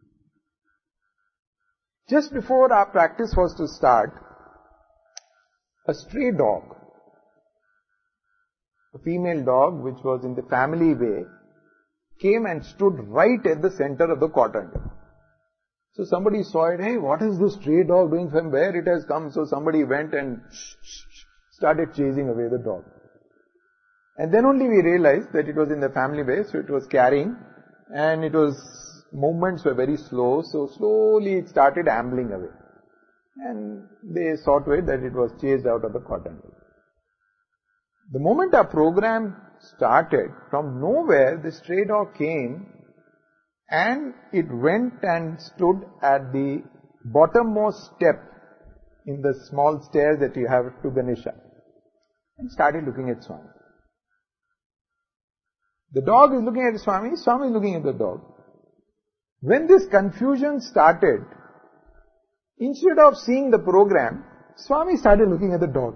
Just before our practice was to start, a stray dog, a female dog which was in the family way, came and stood right at the center of the quadrangle. So somebody saw it, hey, what is this stray dog doing, from where it has come? So somebody went and started chasing away the dog. And then only we realized that it was in the family way, so it was carrying, and it was, movements were very slow, so slowly it started ambling away. And they saw to it that it was chased out of the quadrangle. The moment our program started, from nowhere the stray dog came and it went and stood at the bottommost step in the small stairs that you have to Ganesha and started looking at Swami. The dog is looking at Swami, Swami is looking at the dog. When this confusion started, instead of seeing the program, Swami started looking at the dog.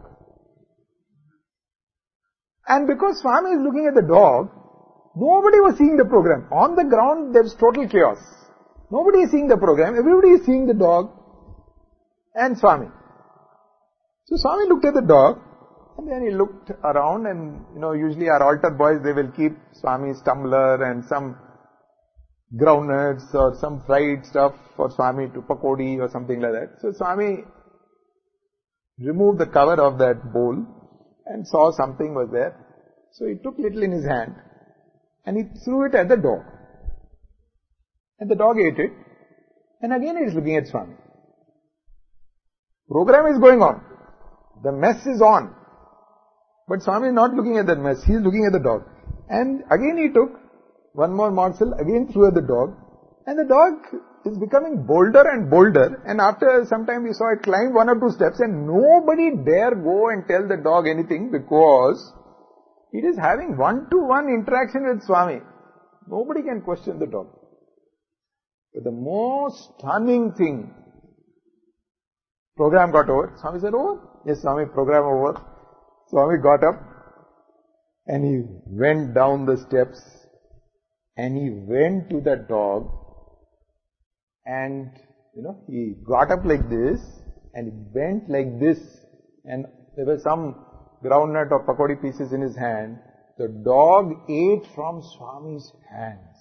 And because Swami is looking at the dog, nobody was seeing the program. On the ground, there is total chaos. Nobody is seeing the program. Everybody is seeing the dog and Swami. So Swami looked at the dog, and then he looked around, and, you know, usually our altar boys, they will keep Swami's tumbler and some groundnuts or some fried stuff for Swami to pakodi or something like that. So Swami removed the cover of that bowl and saw something was there. So he took little in his hand and he threw it at the dog. And the dog ate it. And again he is looking at Swami. Program is going on. The mess is on. But Swami is not looking at that mess. He is looking at the dog. And again he took one more morsel, again threw at the dog. And the dog is becoming bolder and bolder. And after some time we saw it climb one or two steps, and nobody dare go and tell the dog anything because it is having one-to-one interaction with Swami. Nobody can question the dog. But the most stunning thing, program got over. Swami said, over? Yes, Swami, program over. Swami got up And he went down the steps and he went to that dog and, you know, he got up like this and he bent like this and there were some groundnut or pakodi pieces in his hand. The dog ate from Swami's hands.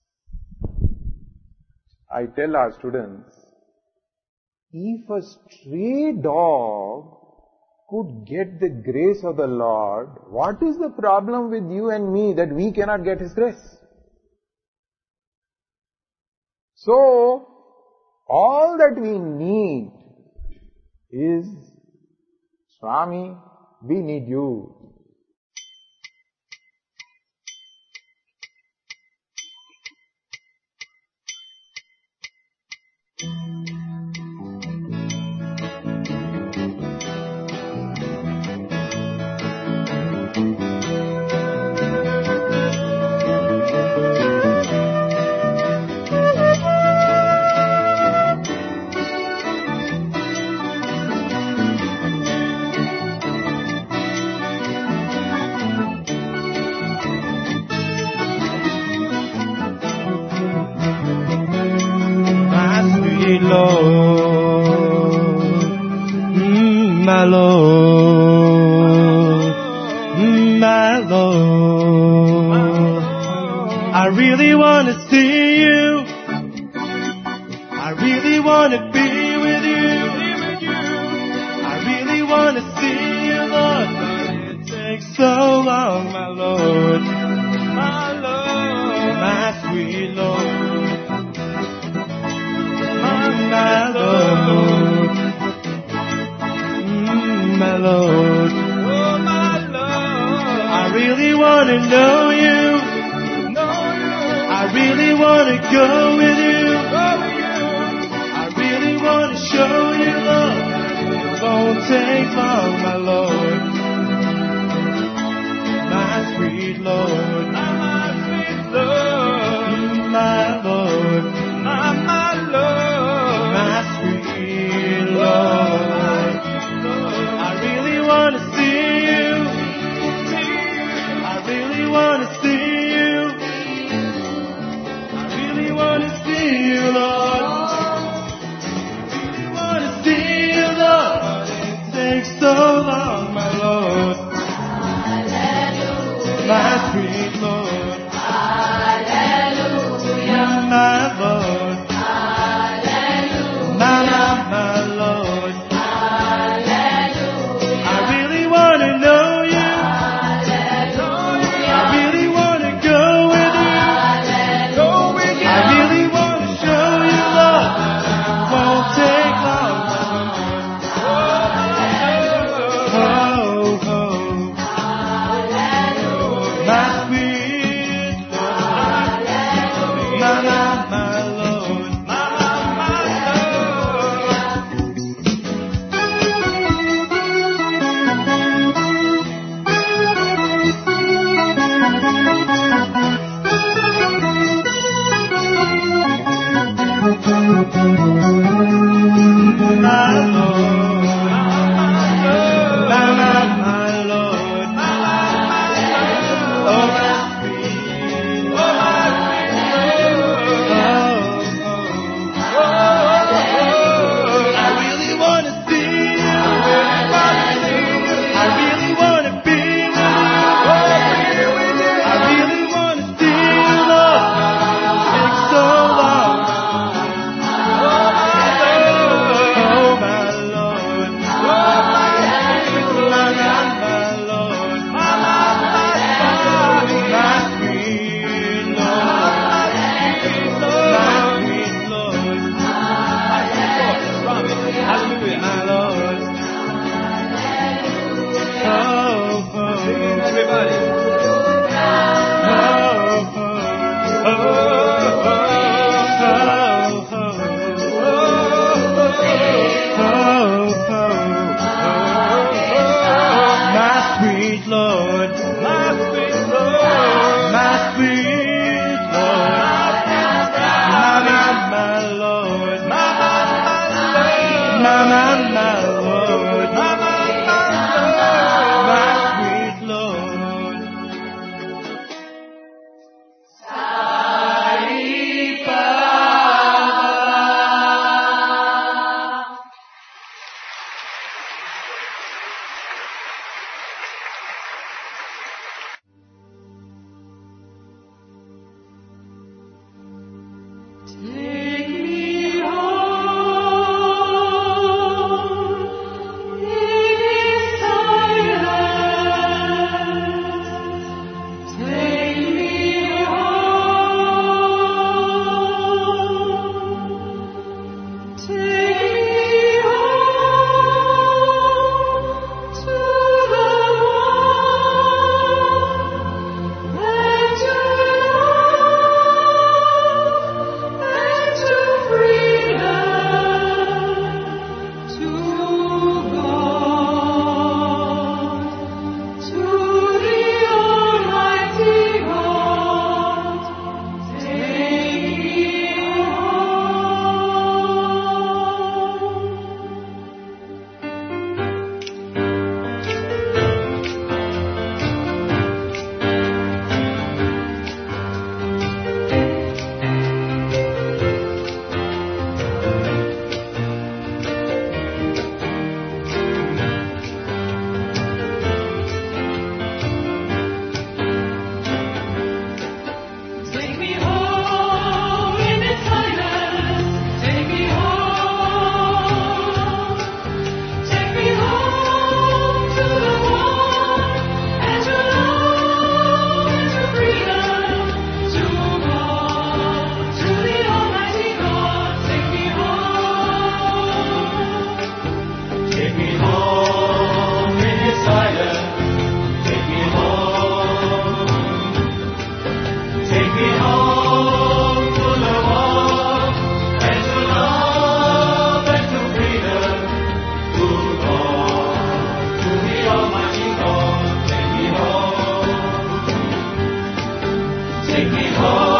I tell our students, if a stray dog could get the grace of the Lord, what is the problem with you and me that we cannot get His grace? So, all that we need is, Swami, we need you. Take me home.